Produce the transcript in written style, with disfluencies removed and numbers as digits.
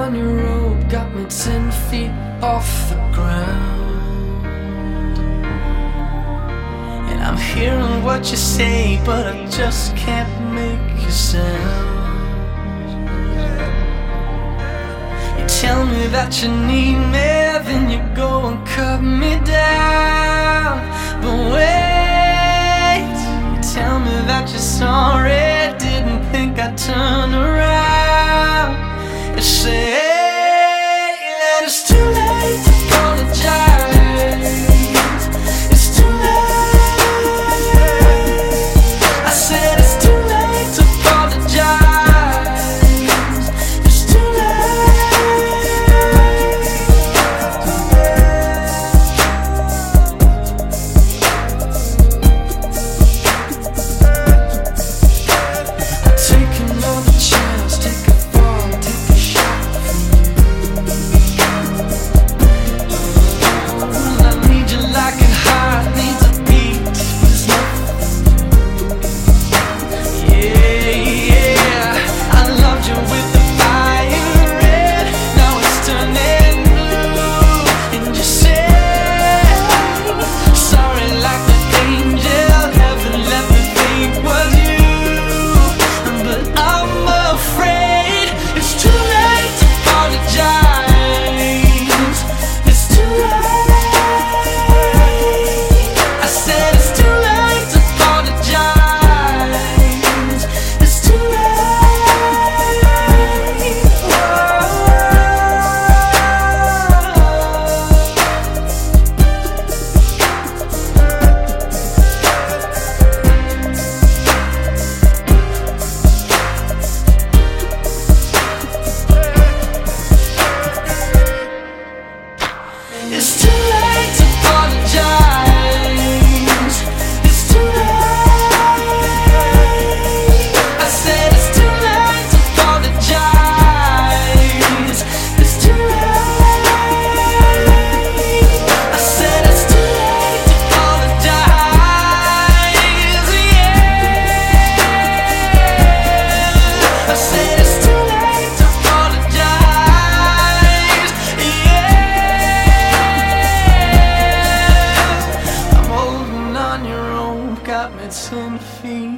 on your rope, got me 10 feet off the ground. And I'm hearing what you say, but I just can't make you sound. You tell me that you need me, then you go and cut me down. But wait, you tell me that you're sorry, didn't think I'd turn around. You say that it's too late to apologize. It's too late. I said it's too late to apologize. It's too take another chance, take a fall, take a shot from you. I need you like a heart needs a beat. There's nothing. Yeah, I loved you with the fire red. Now it's turning blue. And you say sorry like the angel heaven let me think was you. But I'm afraid it's too late to apologize. It's too late. I said it's too late to apologize. It's too late. It's too late to apologize. It's too late. I said it's too late to apologize. It's too late. I said it's too late to apologize. Yeah. I said it's too late to apologize. Yeah. I'm holding on your rope, got me 10 feet